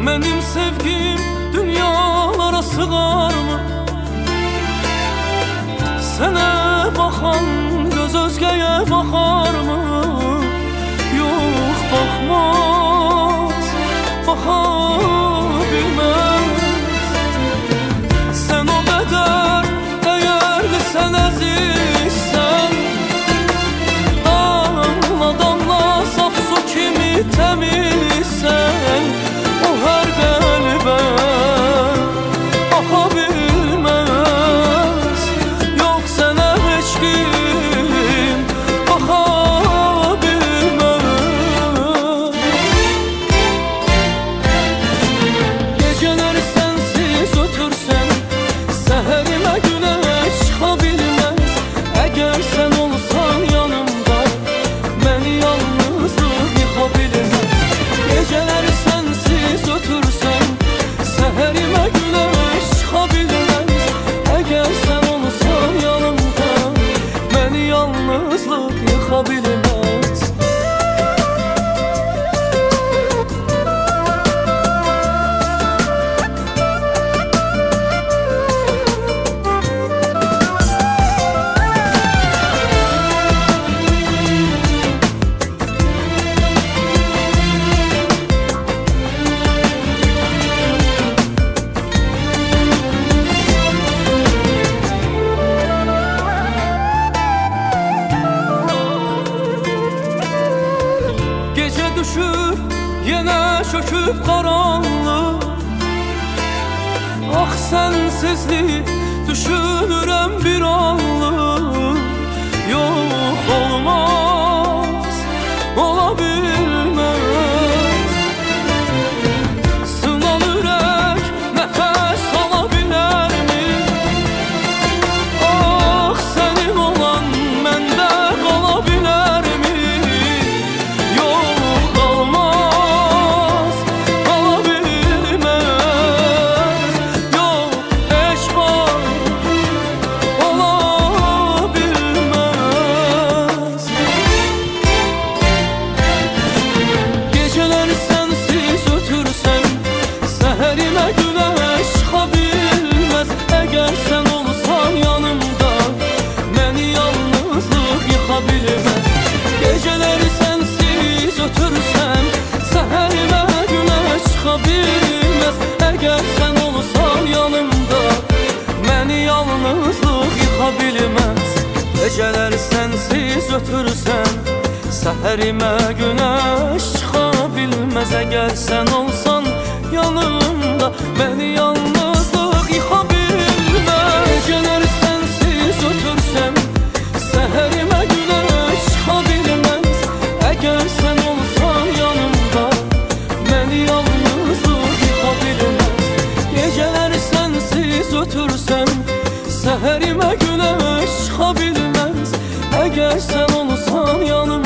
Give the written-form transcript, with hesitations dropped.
Benim sevgim dünyalara sığarmı? Sene bakan göz özgeye bakar mı? Yok, bakmaz, baka bilmez. Sen o kadar değerli, sen azizsen, damla damla saf su kimi temizsen, o her kalbe baka bilmez. Yok sana hiç kim baka bilmez. Geceler sensiz ötürsen, seherime güneş çıka bilmez. Eğer sen olsan yanımda, beni yalnızlık yıka bilmez. Geceler sensiz ötürsen, seherime güneş çıka bilmez. Eğer sen olsan yanımda, beni yalnızlık yıka bilmez. Gece düşüp yine çöküp karanlık, ah sensizlik düşünürem bir anlık. Yok olmaz, olabilmez. Sınan yürek nefes alabilir mi? Ah senin olan mende kalabilir mi? Yok olmaz, olabilmez. Yok eş var, olabilmez. Geceler sensiz ötürsen, seherime güneş çıka bilmez. Eğer sen olsan yanımda, beni yalnızlık yıka bilmez. Geceler sensiz ötürsen, seherime güneş çıka bilmez. Eğer sen olsan yanımda, beni yalnızlık yıka bilmez. Geceler sensiz ötürsen, seherime güneş çıka bilmez. Eğer sen olsan yanımda, beni yalnızlık yıka bilmez. Geceler sensiz ötürsen, seherime güneş çıka bilmez. Eğer sen olsan yanımda, beni yalnızlık yıka bilmez. Geceler sensiz ötürsen, seherime güneş çıka bilmez. Eğer sen olsan yanımda,